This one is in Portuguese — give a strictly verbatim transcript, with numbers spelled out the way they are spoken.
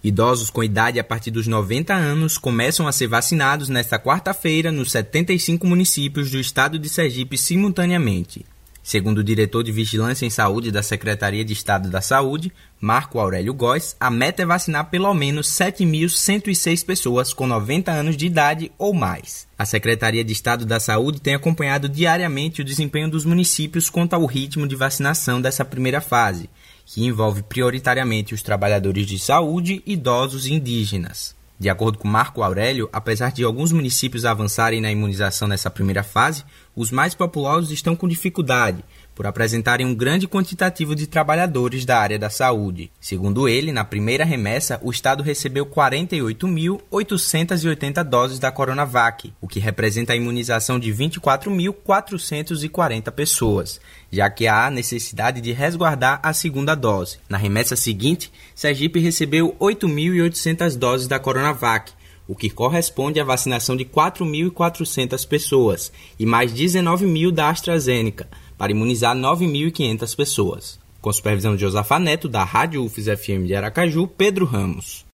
Idosos com idade a partir dos noventa anos começam a ser vacinados nesta quarta-feira nos setenta e cinco municípios do estado de Sergipe simultaneamente. Segundo o diretor de Vigilância em Saúde da Secretaria de Estado da Saúde, Marco Aurélio Góes, a meta é vacinar pelo menos sete mil cento e seis pessoas com noventa anos de idade ou mais. A Secretaria de Estado da Saúde tem acompanhado diariamente o desempenho dos municípios quanto ao ritmo de vacinação dessa primeira fase, que envolve prioritariamente os trabalhadores de saúde, idosos e indígenas. De acordo com Marco Aurélio, apesar de alguns municípios avançarem na imunização nessa primeira fase, os mais populosos estão com dificuldade, por apresentarem um grande quantitativo de trabalhadores da área da saúde. Segundo ele, na primeira remessa, o estado recebeu quarenta e oito mil oitocentas e oitenta doses da Coronavac, o que representa a imunização de vinte e quatro mil quatrocentas e quarenta pessoas, já que há necessidade de resguardar a segunda dose. Na remessa seguinte, Sergipe recebeu oito mil e oitocentas doses da Coronavac, o que corresponde à vacinação de quatro mil e quatrocentas pessoas, e mais dezenove mil da AstraZeneca, para imunizar nove mil e quinhentas pessoas. Com supervisão de Josafa Neto, da Rádio U F S F M de Aracaju, Pedro Ramos.